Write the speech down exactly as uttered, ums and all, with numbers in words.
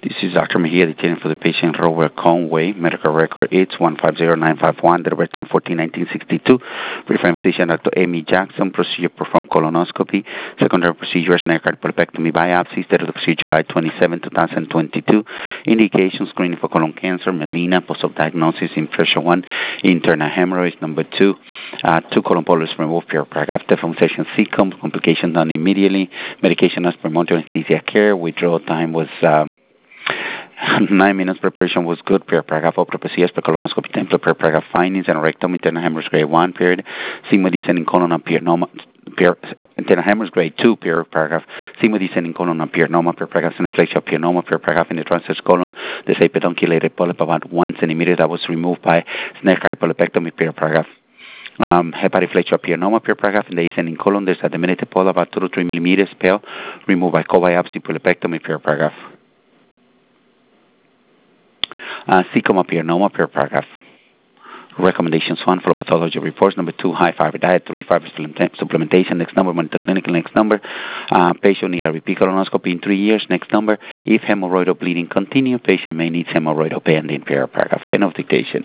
This is Doctor Mejia detailing for the patient Robert Conway. Medical record it's one five zero nine five one, the record fourteen nineteen sixty-two. Referring physician Doctor Amy Jackson. Procedure performed colonoscopy. Secondary procedure is snare cardiopulpectomy biopsy. Started the procedure July twenty-seventh, twenty twenty-two. Indications screening for colon cancer, melena, post-op diagnosis, impression one, internal hemorrhoids. Number two, uh, two colon polyps removed, pure paragraph. Deformation C C O M, complication done immediately. Medication as per monitor anesthesia care. Withdrawal time was uh, nine minutes. Preparation was good. Per paragraph of procedures per colonoscopy template per paragraph findings and rectum internal hemorrhage grade one period. Sigma descending colon and piernoma. Per internal hemorrhage grade two per paragraph. Sigma descending colon and piernoma per paragraph. Synesthesia piernoma per paragraph in the transverse colon. The pedunculated polyp about one centimeter that was removed by snare cardiopulpectomy per paragraph. Um, hepatoflexia piernoma per paragraph in the ascending colon. There's a diminutive polyp about two to three millimeters pale, removed by co-biopsy polypectomy per paragraph. Uh, C C O M piernoma per paragraph. Recommendations one for pathology reports. Number two, high fiber diet, three fiber supplementation. Next number, monitor clinical. Next number, uh, patient need a repeat colonoscopy in three years. Next number, if hemorrhoidal bleeding continue, patient may need hemorrhoidal banding per paragraph. End of dictation.